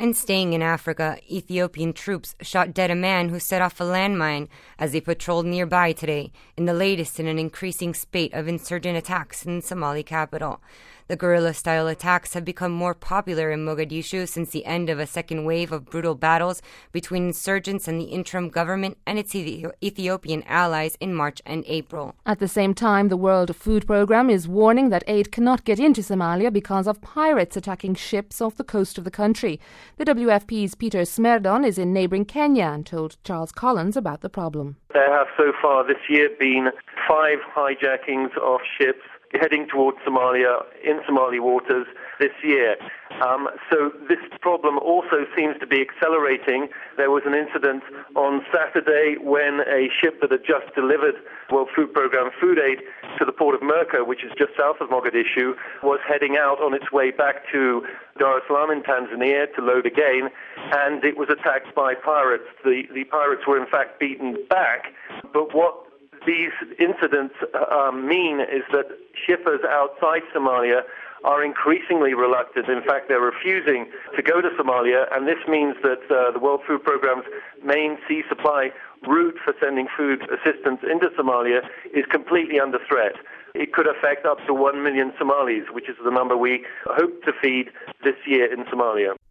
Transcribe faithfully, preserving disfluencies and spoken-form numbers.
And staying in Africa, Ethiopian troops shot dead a man who set off a landmine as they patrolled nearby today, in the latest in an increasing spate of insurgent attacks in the Somali capital. The guerrilla-style attacks have become more popular in Mogadishu since the end of a second wave of brutal battles between insurgents and the interim government and its Ethiopian allies in March and April. At the same time, the World Food Programme is warning that aid cannot get into Somalia because of pirates attacking ships off the coast of the country. The W F P's Peter Smerdon is in neighbouring Kenya and told Charles Collins about the problem. There have so far this year been five hijackings of ships heading towards Somalia in Somali waters this year. Um, so this problem also seems to be accelerating. There was an incident on Saturday when a ship that had just delivered World Food Programme food aid to the port of Merka, which is just south of Mogadishu, was heading out on its way back to Dar es Salaam in Tanzania to load again, and it was attacked by pirates. The, the pirates were in fact beaten back, but what these incidents um, mean is that shippers outside Somalia are increasingly reluctant. In fact, they're refusing to go to Somalia, and this means that uh, the World Food Programme's main sea supply route for sending food assistance into Somalia is completely under threat. It could affect up to one million Somalis, which is the number we hope to feed this year in Somalia.